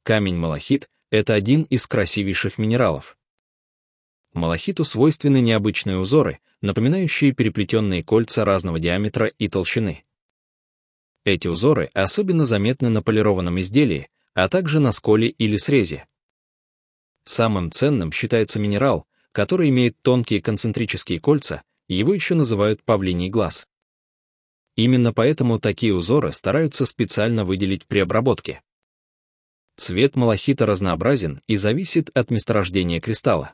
Камень-малахит — это один из красивейших минералов. Малахиту свойственны необычные узоры, напоминающие переплетенные кольца разного диаметра и толщины. Эти узоры особенно заметны на полированном изделии, а также на сколе или срезе. Самым ценным считается минерал, который имеет тонкие концентрические кольца, его еще называют павлиний глаз. Именно поэтому такие узоры стараются специально выделить при обработке. Цвет малахита разнообразен и зависит от месторождения кристалла.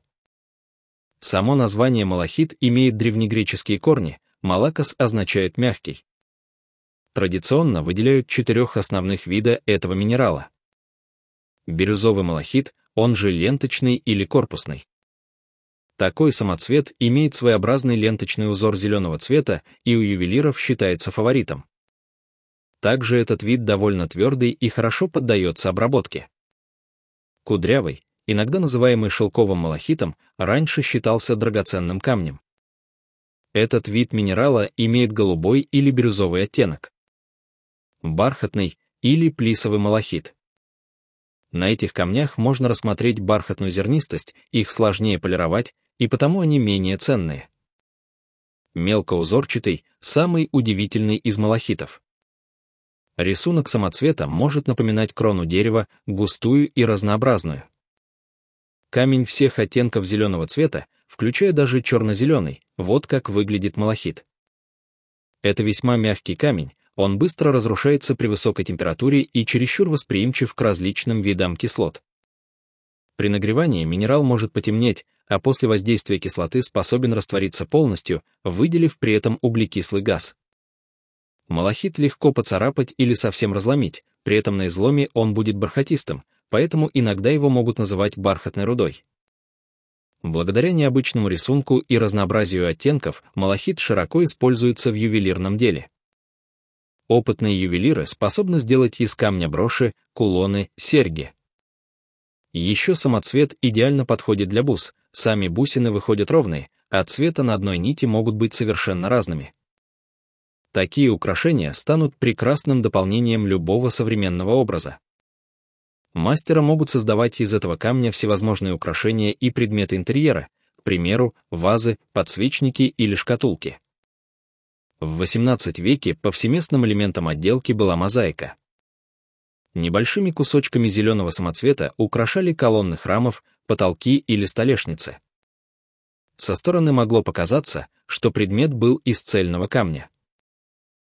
Само название малахит имеет древнегреческие корни, малакос означает «мягкий». Традиционно выделяют 4 основных вида этого минерала. Бирюзовый малахит, он же ленточный или корпусный. Такой самоцвет имеет своеобразный ленточный узор зеленого цвета и у ювелиров считается фаворитом. Также этот вид довольно твердый и хорошо поддается обработке. Кудрявый, иногда называемый шелковым малахитом, раньше считался драгоценным камнем. Этот вид минерала имеет голубой или бирюзовый оттенок. Бархатный или плисовый малахит. На этих камнях можно рассмотреть бархатную зернистость, их сложнее полировать, и потому они менее ценные. Мелкоузорчатый — самый удивительный из малахитов. Рисунок самоцвета может напоминать крону дерева, густую и разнообразную. Камень всех оттенков зеленого цвета, включая даже черно-зеленый, вот как выглядит малахит. Это весьма мягкий камень, он быстро разрушается при высокой температуре и чересчур восприимчив к различным видам кислот. При нагревании минерал может потемнеть, а после воздействия кислоты способен раствориться полностью, выделив при этом углекислый газ. Малахит легко поцарапать или совсем разломить, при этом на изломе он будет бархатистым, поэтому иногда его могут называть бархатной рудой. Благодаря необычному рисунку и разнообразию оттенков малахит широко используется в ювелирном деле. Опытные ювелиры способны сделать из камня броши, кулоны, серьги. Еще самоцвет идеально подходит для бус, сами бусины выходят ровные, а цвета на одной нити могут быть совершенно разными. Такие украшения станут прекрасным дополнением любого современного образа. Мастера могут создавать из этого камня всевозможные украшения и предметы интерьера, к примеру, вазы, подсвечники или шкатулки. В XVIII веке повсеместным элементом отделки была мозаика. Небольшими кусочками зеленого самоцвета украшали колонны храмов, потолки или столешницы. Со стороны могло показаться, что предмет был из цельного камня.